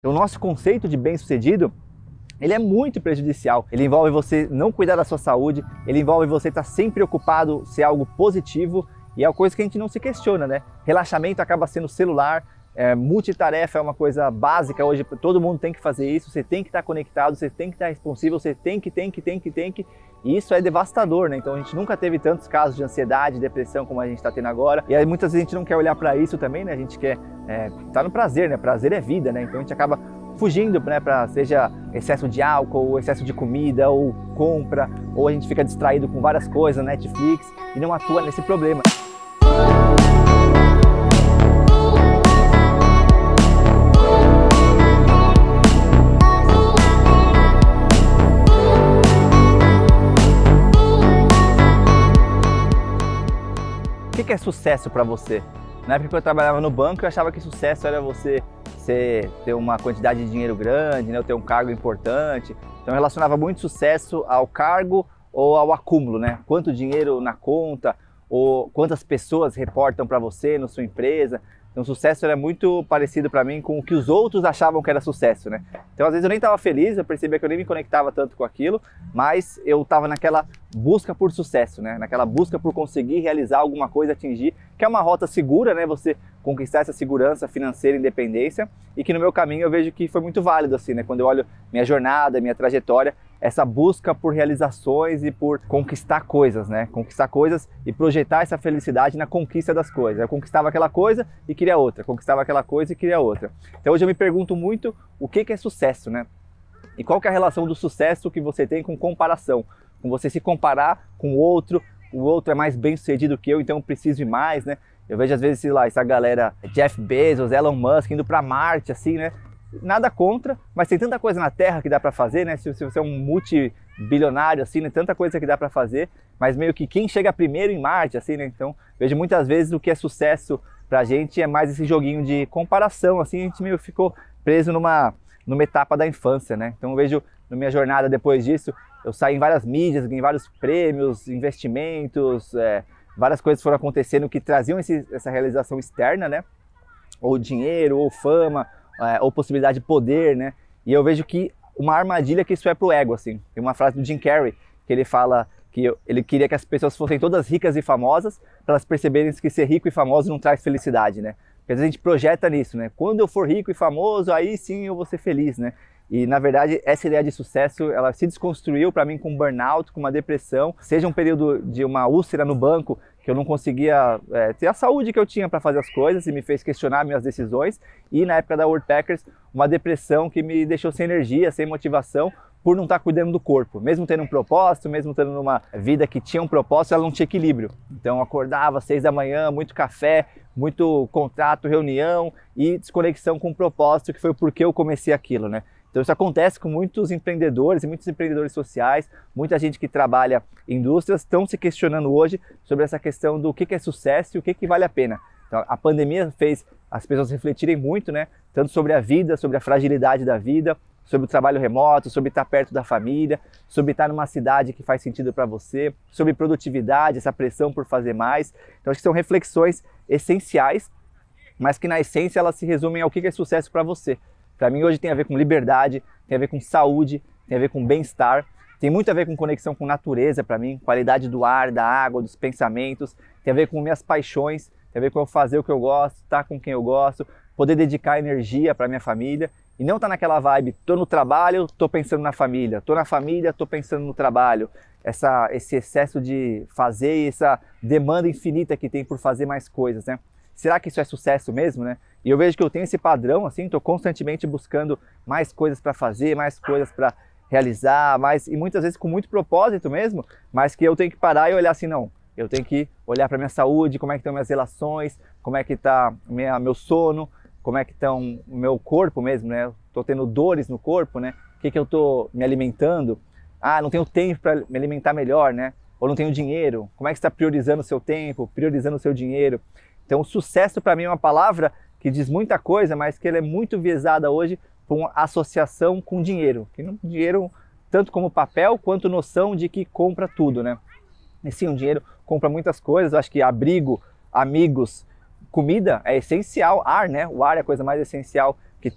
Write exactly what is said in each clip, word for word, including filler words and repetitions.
O nosso conceito de bem-sucedido, ele é muito prejudicial. Ele envolve você não cuidar da sua saúde, ele envolve você estar sempre ocupado, ser algo positivo, e é uma coisa que a gente não se questiona, né? Relaxamento acaba sendo celular, é, multitarefa é uma coisa básica hoje, todo mundo tem que fazer isso, você tem que estar conectado, você tem que estar responsível, você tem que, tem que, tem que, tem que, e isso é devastador, né? Então a gente nunca teve tantos casos de ansiedade, depressão como a gente está tendo agora, e aí muitas vezes a gente não quer olhar para isso também, né? A gente quer é, tá no prazer, né? Prazer é vida, né? Então a gente acaba fugindo, né, para seja excesso de álcool, excesso de comida, ou compra, ou a gente fica distraído com várias coisas, Netflix, e não atua nesse problema. O que é sucesso para você? Na época que eu trabalhava no banco, eu achava que sucesso era você ser, ter uma quantidade de dinheiro grande, né, ter um cargo importante. Então eu relacionava muito sucesso ao cargo ou ao acúmulo, né? Quanto dinheiro na conta, ou quantas pessoas reportam para você na sua empresa. Então o sucesso era muito parecido para mim com o que os outros achavam que era sucesso, né? Então às vezes eu nem estava feliz, eu percebia que eu nem me conectava tanto com aquilo, mas eu estava naquela busca por sucesso, né? Naquela busca por conseguir realizar alguma coisa, atingir, que é uma rota segura, né? Você conquistar essa segurança financeira, independência, e que no meu caminho eu vejo que foi muito válido, assim, né? Quando eu olho minha jornada, minha trajetória, essa busca por realizações e por conquistar coisas, né? Conquistar coisas e projetar essa felicidade na conquista das coisas. Eu conquistava aquela coisa e queria outra, conquistava aquela coisa e queria outra. Então hoje eu me pergunto muito o que que é sucesso, né? E qual que é a relação do sucesso que você tem com comparação? Com você se comparar com o outro, o outro é mais bem sucedido que eu, então eu preciso ir mais, né? Eu vejo às vezes, sei lá, essa galera, Jeff Bezos, Elon Musk, indo para Marte, assim, né? Nada contra, mas tem tanta coisa na Terra que dá para fazer, né? Se, se você é um multibilionário, assim, né? Tanta coisa que dá para fazer, mas meio que quem chega primeiro em Marte, assim, né? Então, vejo muitas vezes o que é sucesso pra gente é mais esse joguinho de comparação, assim, a gente meio ficou preso numa, numa etapa da infância, né? Então, eu vejo na minha jornada depois disso, eu saí em várias mídias, ganhei vários prêmios, investimentos, é, várias coisas foram acontecendo que traziam esse, essa realização externa, né? Ou dinheiro, ou fama, é, ou possibilidade de poder, né? E eu vejo que uma armadilha que isso é pro ego, assim. Tem uma frase do Jim Carrey que ele fala que eu, ele queria que as pessoas fossem todas ricas e famosas para elas perceberem que ser rico e famoso não traz felicidade, né? Porque às vezes a gente projeta nisso, né? Quando eu for rico e famoso, aí sim eu vou ser feliz, né? E na verdade essa ideia de sucesso, ela se desconstruiu para mim com burnout, com uma depressão, seja um período de uma úlcera no banco, que eu não conseguia é, ter a saúde que eu tinha para fazer as coisas e me fez questionar minhas decisões, e na época da Worldpackers, uma depressão que me deixou sem energia, sem motivação, por não estar cuidando do corpo. Mesmo tendo um propósito, mesmo tendo uma vida que tinha um propósito, ela não tinha equilíbrio. Então eu acordava às seis da manhã, muito café, muito contrato, reunião e desconexão com o propósito, que foi o porquê eu comecei aquilo, né? Então isso acontece com muitos empreendedores e muitos empreendedores sociais, muita gente que trabalha em indústrias estão se questionando hoje sobre essa questão do que é sucesso e o que vale a pena. Então, a pandemia fez as pessoas refletirem muito, né? Tanto sobre a vida, sobre a fragilidade da vida, sobre o trabalho remoto, sobre estar perto da família, sobre estar numa cidade que faz sentido para você, sobre produtividade, essa pressão por fazer mais. Então acho que são reflexões essenciais, mas que na essência elas se resumem ao que é sucesso para você. Para mim hoje tem a ver com liberdade, tem a ver com saúde, tem a ver com bem-estar, tem muito a ver com conexão com natureza para mim, qualidade do ar, da água, dos pensamentos, tem a ver com minhas paixões, tem a ver com eu fazer o que eu gosto, estar com quem eu gosto, poder dedicar energia para minha família e não estar naquela vibe, tô no trabalho, tô pensando na família, tô na família, tô pensando no trabalho. Essa, esse excesso de fazer e essa demanda infinita que tem por fazer mais coisas, né? Será que isso é sucesso mesmo, né? E eu vejo que eu tenho esse padrão, assim, estou constantemente buscando mais coisas para fazer, mais coisas para realizar, mais, e muitas vezes com muito propósito mesmo, mas que eu tenho que parar e olhar assim, não, eu tenho que olhar para minha saúde, como é que estão minhas relações, como é que está meu sono, como é que estão o meu corpo mesmo, né? Estou tendo dores no corpo, né? O que que eu estou me alimentando? Ah, não tenho tempo para me alimentar melhor, né? Ou não tenho dinheiro? Como é que você está priorizando o seu tempo, priorizando o seu dinheiro? Então o sucesso para mim é uma palavra que diz muita coisa, mas que ela é muito viesada hoje por uma associação com dinheiro. Que não, dinheiro, tanto como papel, quanto noção de que compra tudo, né? E sim, o dinheiro compra muitas coisas, eu acho que abrigo, amigos, comida é essencial, ar, né? O ar é a coisa mais essencial que tem,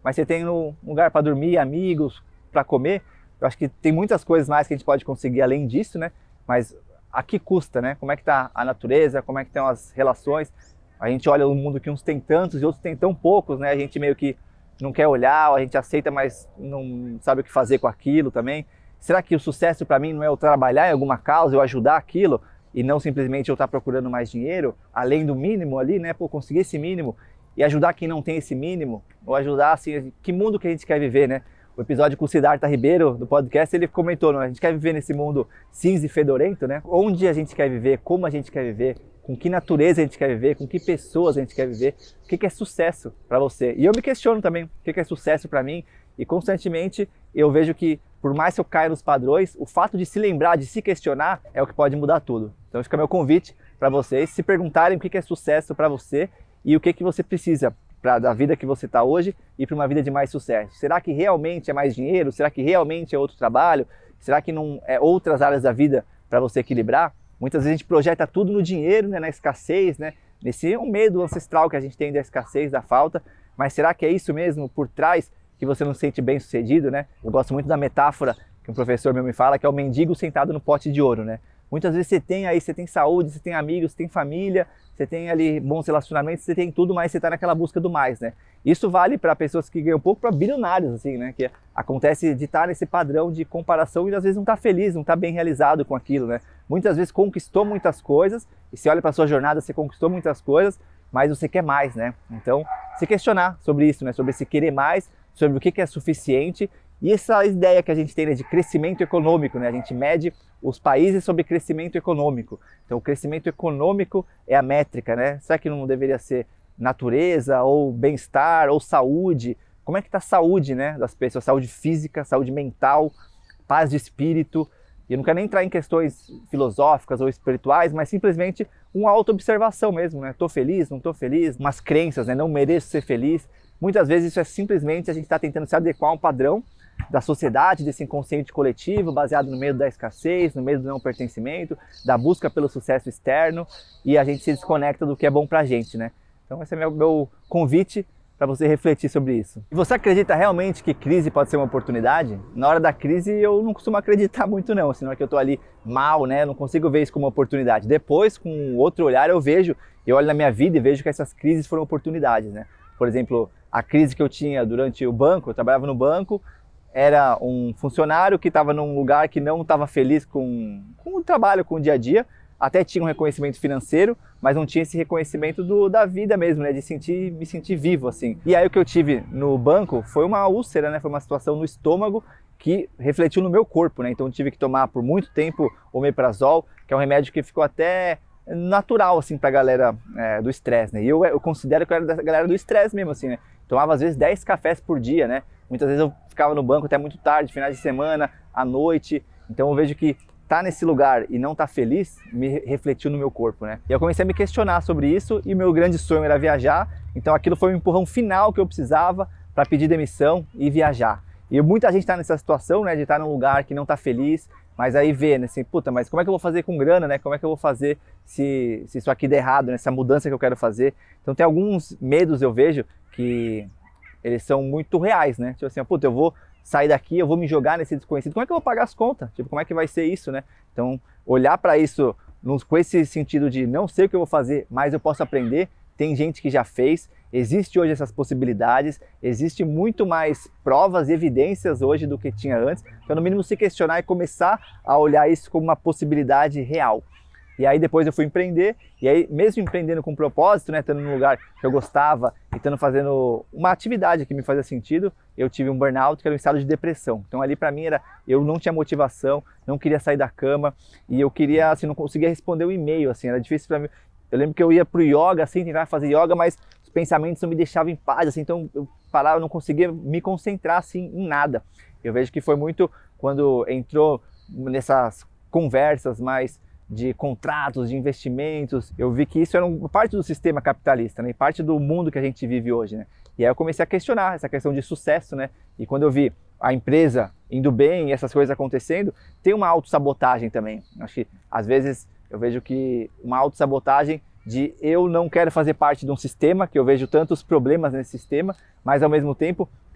mas você tem um lugar para dormir, amigos, para comer. Eu acho que tem muitas coisas mais que a gente pode conseguir além disso, né? Mas a que custa, né? Como é que tá a natureza, como é que estão as relações? A gente olha o mundo que uns tem tantos e outros tem tão poucos, né? A gente meio que não quer olhar, a gente aceita, mas não sabe o que fazer com aquilo também. Será que o sucesso para mim não é eu trabalhar em alguma causa, eu ajudar aquilo e não simplesmente eu estar procurando mais dinheiro, além do mínimo ali, né? Pô, conseguir esse mínimo e ajudar quem não tem esse mínimo, ou ajudar, assim, que mundo que a gente quer viver, né? O episódio com o Siddhartha Ribeiro, do podcast, ele comentou, né? A gente quer viver nesse mundo cinza e fedorento, né? Onde a gente quer viver, como a gente quer viver, com que natureza a gente quer viver, com que pessoas a gente quer viver, o que é sucesso para você. E eu me questiono também, o que é sucesso para mim, e constantemente eu vejo que, por mais que eu caia nos padrões, o fato de se lembrar, de se questionar, é o que pode mudar tudo. Então fica meu convite para vocês se perguntarem o que é sucesso para você e o que, que você precisa para da vida que você está hoje e para uma vida de mais sucesso. Será que realmente é mais dinheiro? Será que realmente é outro trabalho? Será que não é outras áreas da vida para você equilibrar? Muitas vezes a gente projeta tudo no dinheiro, né, na escassez, né? Nesse é um medo ancestral que a gente tem da escassez, da falta. Mas será que é isso mesmo por trás que você não se sente bem sucedido, né? Eu gosto muito da metáfora que um professor meu me fala, que é o mendigo sentado no pote de ouro, né? Muitas vezes você tem aí, você tem saúde, você tem amigos, você tem família, você tem ali bons relacionamentos, você tem tudo, mas você está naquela busca do mais, né? Isso vale para pessoas que ganham pouco, para bilionários, assim, né? Que acontece de estar nesse padrão de comparação e às vezes não está feliz, não está bem realizado com aquilo, né? Muitas vezes conquistou muitas coisas, e se olha para a sua jornada, você conquistou muitas coisas, mas você quer mais, né? Então, se questionar sobre isso, né? Sobre se querer mais, sobre o que é suficiente. E essa ideia que a gente tem, né, de crescimento econômico, né? A gente mede os países sobre crescimento econômico. Então, o crescimento econômico é a métrica, né? Será que não deveria ser natureza, ou bem-estar, ou saúde? Como é que está a saúde, né, das pessoas? Saúde física, saúde mental, paz de espírito. E eu não quero nem entrar em questões filosóficas ou espirituais, mas simplesmente uma auto-observação mesmo, né? Estou feliz, não estou feliz? Umas crenças, né? Não mereço ser feliz. Muitas vezes isso é simplesmente a gente está tentando se adequar a um padrão da sociedade, desse inconsciente coletivo, baseado no medo da escassez, no medo do não pertencimento, da busca pelo sucesso externo, e a gente se desconecta do que é bom pra gente, né? Então esse é meu, meu convite para você refletir sobre isso. E você acredita realmente que crise pode ser uma oportunidade? Na hora da crise eu não costumo acreditar muito não, assim, na hora que eu tô ali mal, né? Eu não consigo ver isso como uma oportunidade. Depois, com outro olhar, eu vejo, eu olho na minha vida e vejo que essas crises foram oportunidades, né? Por exemplo, a crise que eu tinha durante o banco, eu trabalhava no banco, era um funcionário que estava num lugar que não estava feliz com, com o trabalho, com o dia a dia, até tinha um reconhecimento financeiro, mas não tinha esse reconhecimento do, da vida mesmo, né, de sentir, me sentir vivo, assim. E aí o que eu tive no banco foi uma úlcera, né, foi uma situação no estômago que refletiu no meu corpo, né, então eu tive que tomar por muito tempo omeprazol, que é um remédio que ficou até natural, assim, pra galera é, do estresse, né, e eu, eu considero que eu era da galera do estresse mesmo, assim, né, tomava às vezes dez cafés por dia, né, muitas vezes eu ficava no banco até muito tarde, finais de semana, à noite, então eu vejo que tá nesse lugar e não tá feliz, me refletiu no meu corpo, né? E eu comecei a me questionar sobre isso e meu grande sonho era viajar, então aquilo foi um empurrão final que eu precisava para pedir demissão e viajar. E muita gente tá nessa situação, né, de estar num lugar que não tá feliz, mas aí vê, né, assim, puta, mas como é que eu vou fazer com grana, né? Como é que eu vou fazer se, se isso aqui der errado, né? Essa mudança que eu quero fazer. Então tem alguns medos, eu vejo, que eles são muito reais, né? Tipo assim, puta, eu vou sair daqui, eu vou me jogar nesse desconhecido, como é que eu vou pagar as contas? Tipo, como é que vai ser isso, né? Então, olhar para isso com esse sentido de não sei o que eu vou fazer, mas eu posso aprender, tem gente que já fez, existe hoje essas possibilidades, existe muito mais provas e evidências hoje do que tinha antes, então no mínimo se questionar e começar a olhar isso como uma possibilidade real. E aí depois eu fui empreender, e aí mesmo empreendendo com propósito, né, estando num lugar que eu gostava e estando fazendo uma atividade que me fazia sentido, eu tive um burnout, que era um estado de depressão. Então ali para mim era, eu não tinha motivação, não queria sair da cama, e eu queria, assim, não conseguia responder o e-mail, assim, era difícil para mim. Eu lembro que eu ia pro yoga, assim, tentar fazer yoga, mas os pensamentos não me deixavam em paz, assim, então eu parava, eu não conseguia me concentrar, assim, em nada. Eu vejo que foi muito quando entrou nessas conversas mais de contratos, de investimentos, eu vi que isso era uma parte do sistema capitalista, né? Parte do mundo que a gente vive hoje, né? E aí eu comecei a questionar essa questão de sucesso, né? E quando eu vi a empresa indo bem e essas coisas acontecendo, tem uma autossabotagem também. Acho que às vezes eu vejo que uma autossabotagem de eu não quero fazer parte de um sistema, que eu vejo tantos problemas nesse sistema, mas ao mesmo tempo,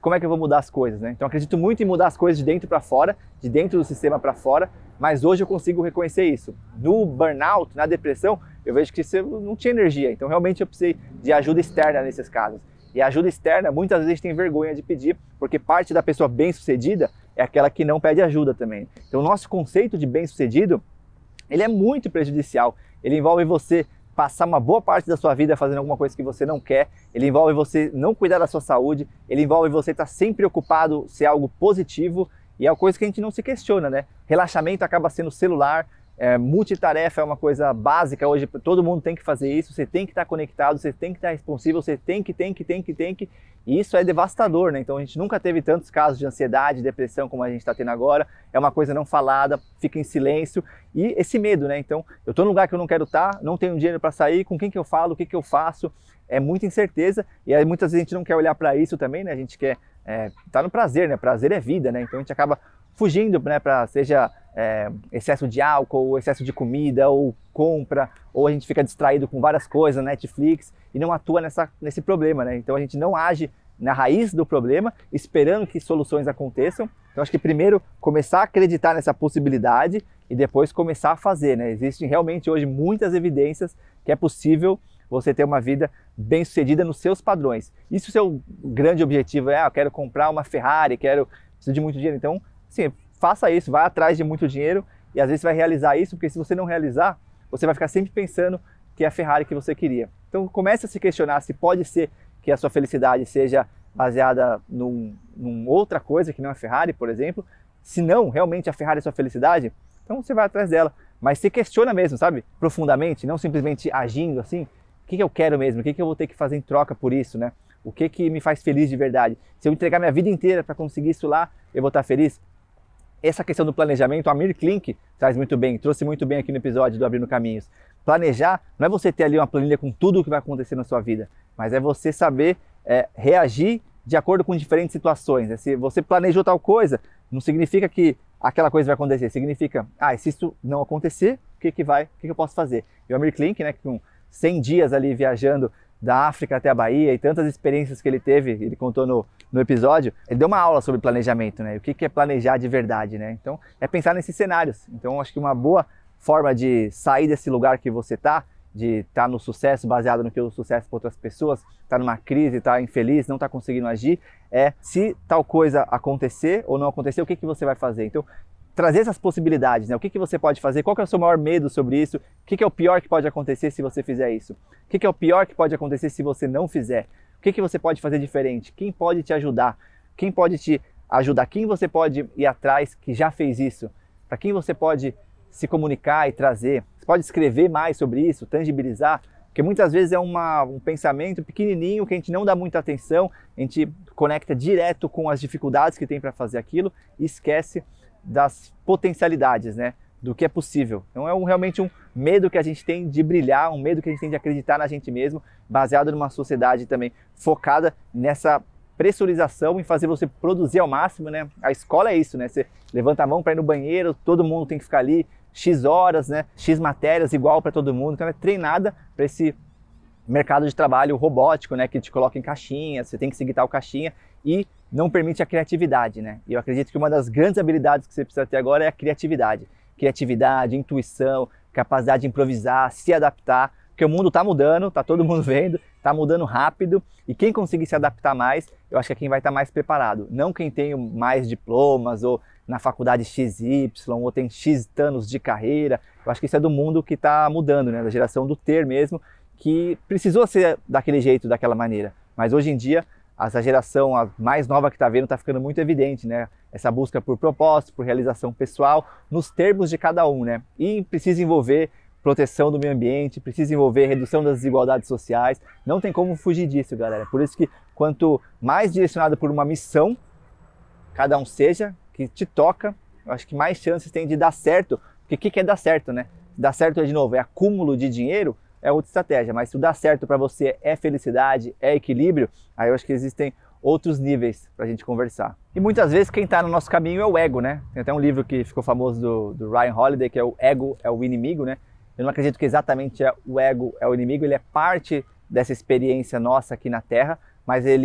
como é que eu vou mudar as coisas, né? Então eu acredito muito em mudar as coisas de dentro para fora, de dentro do sistema para fora, mas hoje eu consigo reconhecer isso. No burnout, na depressão, eu vejo que eu não tinha energia, então realmente eu precisei de ajuda externa nesses casos. E a ajuda externa, muitas vezes a gente tem vergonha de pedir, porque parte da pessoa bem-sucedida é aquela que não pede ajuda também. Então o nosso conceito de bem-sucedido, ele é muito prejudicial. Ele envolve você passar uma boa parte da sua vida fazendo alguma coisa que você não quer, ele envolve você não cuidar da sua saúde, ele envolve você estar sempre ocupado, ser algo positivo, e é uma coisa que a gente não se questiona, né? Relaxamento acaba sendo celular, é, multitarefa é uma coisa básica hoje, todo mundo tem que fazer isso, você tem que estar conectado, você tem que estar responsível, você tem que, tem que, tem que, tem que, e isso é devastador, né? Então a gente nunca teve tantos casos de ansiedade, depressão como a gente está tendo agora, é uma coisa não falada, fica em silêncio, e esse medo, né? Então eu estou num lugar que eu não quero estar, não tenho dinheiro para sair, com quem que eu falo, o que que eu faço, é muita incerteza, e aí muitas vezes a gente não quer olhar para isso também, né? A gente quer é, tá no prazer, né? Prazer é vida, né? Então a gente acaba fugindo, né, para seja é, excesso de álcool, ou excesso de comida, ou compra, ou a gente fica distraído com várias coisas, Netflix, e não atua nessa, nesse problema, né? Então a gente não age na raiz do problema, esperando que soluções aconteçam. Então acho que primeiro começar a acreditar nessa possibilidade e depois começar a fazer, né? Existem realmente hoje muitas evidências que é possível você ter uma vida bem sucedida nos seus padrões. E se o seu grande objetivo é, ah, eu quero comprar uma Ferrari, quero, preciso de muito dinheiro, então sim, faça isso, vai atrás de muito dinheiro e às vezes você vai realizar isso, porque se você não realizar, você vai ficar sempre pensando que é a Ferrari que você queria. Então comece a se questionar se pode ser que a sua felicidade seja baseada num, num outra coisa que não é a Ferrari, por exemplo. Se não, realmente a Ferrari é a sua felicidade, então você vai atrás dela. Mas se questiona mesmo, sabe? Profundamente, não simplesmente agindo assim. O que, que eu quero mesmo? O que, que eu vou ter que fazer em troca por isso, né? O que, que me faz feliz de verdade? Se eu entregar minha vida inteira para conseguir isso lá, eu vou estar feliz? Essa questão do planejamento, o Amir Klink traz muito bem, trouxe muito bem aqui no episódio do Abrindo Caminhos. Planejar não é você ter ali uma planilha com tudo o que vai acontecer na sua vida, mas é você saber é, reagir de acordo com diferentes situações. Se você planejou tal coisa, não significa que aquela coisa vai acontecer, significa, ah, se isso não acontecer, o que, que vai, o que, que eu posso fazer? E o Amir Klink, né, com cem dias ali viajando da África até a Bahia e tantas experiências que ele teve, ele contou no, no episódio, ele deu uma aula sobre planejamento, né? O que, que é planejar de verdade, né? Então, é pensar nesses cenários. Então, acho que uma boa forma de sair desse lugar que você está, de estar tá no sucesso baseado no que o sucesso para outras pessoas, estar tá numa crise, estar tá infeliz, não estar tá conseguindo agir, é se tal coisa acontecer ou não acontecer, o que, que você vai fazer? Então, trazer essas possibilidades, né? O que, que você pode fazer, qual que é o seu maior medo sobre isso, o que, que é o pior que pode acontecer se você fizer isso, o que, que é o pior que pode acontecer se você não fizer, o que, que você pode fazer diferente, quem pode te ajudar, quem pode te ajudar, quem você pode ir atrás que já fez isso, para quem você pode se comunicar e trazer, você pode escrever mais sobre isso, tangibilizar, porque muitas vezes é uma, um pensamento pequenininho que a gente não dá muita atenção, a gente conecta direto com as dificuldades que tem para fazer aquilo e esquece das potencialidades, né, do que é possível. Então é um, realmente um medo que a gente tem de brilhar, um medo que a gente tem de acreditar na gente mesmo, baseado numa sociedade também focada nessa pressurização em fazer você produzir ao máximo, né? A escola é isso, né? Você levanta a mão para ir no banheiro, todo mundo tem que ficar ali X horas, né? X matérias igual para todo mundo. Então é treinada para esse mercado de trabalho robótico, né? Que te coloca em caixinhas, você tem que seguir tal caixinha e não permite a criatividade, né? E eu acredito que uma das grandes habilidades que você precisa ter agora é a criatividade. Criatividade, intuição, capacidade de improvisar, se adaptar, porque o mundo está mudando, está todo mundo vendo, está mudando rápido, e quem conseguir se adaptar mais, eu acho que é quem vai estar mais preparado. Não quem tem mais diplomas, ou na faculdade X Y, ou tem X anos de carreira. Eu acho que isso é do mundo que está mudando, né? Da geração do ter mesmo, que precisou ser daquele jeito, daquela maneira. Mas hoje em dia, essa geração a mais nova que está vendo está ficando muito evidente, né? Essa busca por propósito, por realização pessoal, nos termos de cada um, né? E precisa envolver proteção do meio ambiente, precisa envolver redução das desigualdades sociais, não tem como fugir disso, galera. Por isso que quanto mais direcionado por uma missão, cada um seja, que te toca, eu acho que mais chances tem de dar certo, porque o que, que é dar certo, né? Dar certo, de novo, é acúmulo de dinheiro, é outra estratégia, mas se o dar certo para você é felicidade, é equilíbrio, aí eu acho que existem outros níveis para a gente conversar. E muitas vezes quem está no nosso caminho é o ego, né? Tem até um livro que ficou famoso do, do Ryan Holiday, que é o Ego é o Inimigo, né? Eu não acredito que exatamente é o ego é o inimigo, ele é parte dessa experiência nossa aqui na Terra, mas ele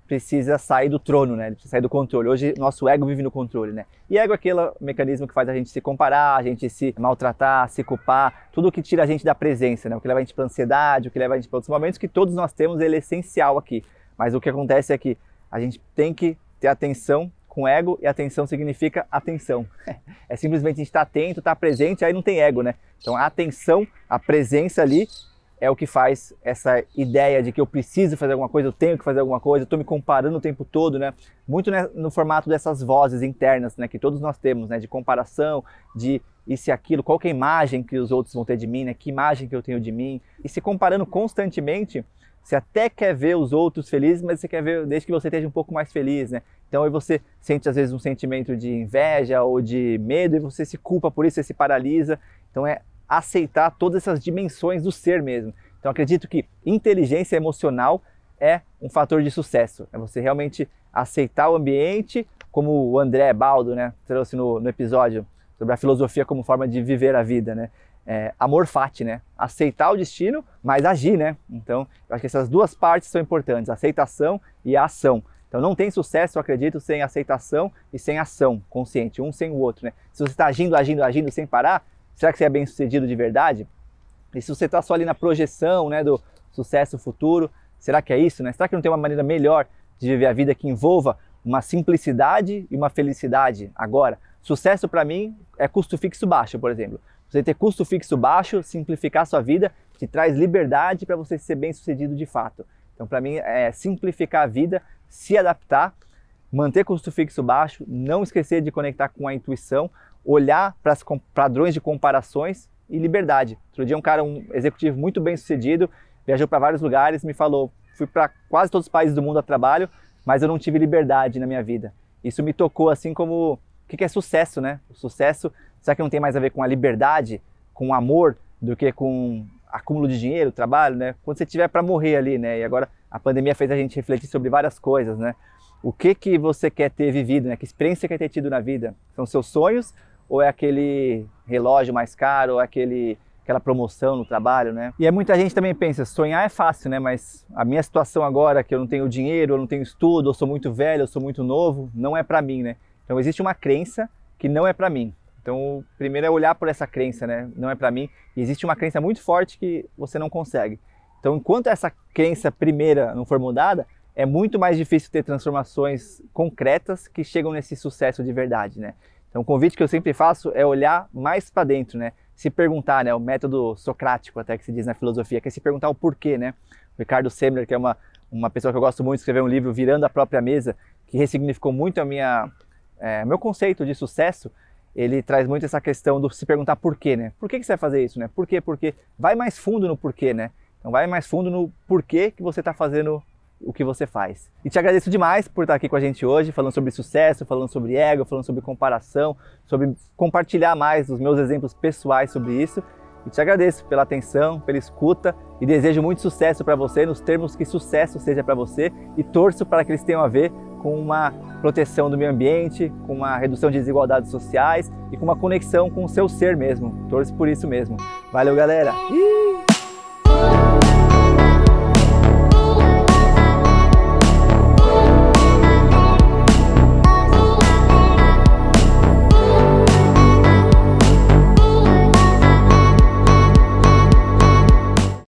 precisa sair do trono, né? Ele precisa sair do controle. Hoje, nosso ego vive no controle, né? E ego é aquele mecanismo que faz a gente se comparar, a gente se maltratar, se culpar, tudo que tira a gente da presença, né? O que leva a gente para ansiedade, o que leva a gente para outros momentos que todos nós temos, ele é essencial aqui. Mas o que acontece é que a gente tem que ter atenção com ego, e atenção significa atenção. É simplesmente a gente estar atento, estar presente, aí não tem ego, né? Então a atenção, a presença ali, é o que faz essa ideia de que eu preciso fazer alguma coisa, eu tenho que fazer alguma coisa, eu estou me comparando o tempo todo, né? Muito no formato dessas vozes internas, né? Que todos nós temos, né? De comparação, de isso e aquilo, qual que é a imagem que os outros vão ter de mim, né? Que imagem que eu tenho de mim. E se comparando constantemente, você até quer ver os outros felizes, mas você quer ver desde que você esteja um pouco mais feliz, né? Então aí você sente às vezes um sentimento de inveja ou de medo e você se culpa por isso, você se paralisa. Então é aceitar todas essas dimensões do ser mesmo. Então acredito que inteligência emocional é um fator de sucesso. É você realmente aceitar o ambiente, como o André Baldo, né, trouxe no, no episódio sobre a filosofia como forma de viver a vida, né? É, amor fati, né? Aceitar o destino, mas agir, né? Então eu acho que essas duas partes são importantes, a aceitação e a ação. Então não tem sucesso, eu acredito, sem aceitação e sem ação consciente, um sem o outro, né? Se você está agindo, agindo, agindo sem parar, será que você é bem sucedido de verdade? E se você está só ali na projeção, né, do sucesso futuro, será que é isso, né? Será que não tem uma maneira melhor de viver a vida que envolva uma simplicidade e uma felicidade agora? Sucesso para mim é custo fixo baixo, por exemplo. Você ter custo fixo baixo, simplificar a sua vida, te traz liberdade para você ser bem sucedido de fato. Então para mim é simplificar a vida, se adaptar, manter custo fixo baixo, não esquecer de conectar com a intuição, olhar para os padrões de comparações e liberdade. Outro dia um cara, um executivo muito bem sucedido, viajou para vários lugares, me falou, fui para quase todos os países do mundo a trabalho, mas eu não tive liberdade na minha vida. Isso me tocou assim como, o que é sucesso, né? O sucesso, será que não tem mais a ver com a liberdade, com o amor, do que com acúmulo de dinheiro, trabalho, né? Quando você tiver para morrer ali, né? E agora a pandemia fez a gente refletir sobre várias coisas, né? O que que você quer ter vivido, né? Que experiência você quer ter tido na vida? São seus sonhos ou é aquele relógio mais caro, ou é aquele, aquela promoção no trabalho, né? E aí muita gente também pensa, sonhar é fácil, né? Mas a minha situação agora, que eu não tenho dinheiro, eu não tenho estudo, eu sou muito velho, eu sou muito novo, não é para mim, né? Então existe uma crença que não é para mim. Então, primeiro é olhar por essa crença, né? Não é para mim. E existe uma crença muito forte que você não consegue. Então, enquanto essa crença primeira não for mudada, é muito mais difícil ter transformações concretas que chegam nesse sucesso de verdade, né? Então, o convite que eu sempre faço é olhar mais para dentro, né? Se perguntar, né? O método socrático, até que se diz na filosofia, que é se perguntar o porquê, né? O Ricardo Semler, que é uma, uma pessoa que eu gosto muito, escreveu um livro, Virando a Própria Mesa, que ressignificou muito a minha, é, meu conceito de sucesso. Ele traz muito essa questão do se perguntar porquê, né? Por que que você vai fazer isso, né? Por quê? Porque vai mais fundo no porquê, né? Então vai mais fundo no porquê que você está fazendo o que você faz. E te agradeço demais por estar aqui com a gente hoje, falando sobre sucesso, falando sobre ego, falando sobre comparação, sobre compartilhar mais os meus exemplos pessoais sobre isso. E te agradeço pela atenção, pela escuta e desejo muito sucesso para você nos termos que sucesso seja para você e torço para que eles tenham a ver com uma proteção do meio ambiente, com uma redução de desigualdades sociais e com uma conexão com o seu ser mesmo. Torço por isso mesmo. Valeu, galera! Ih!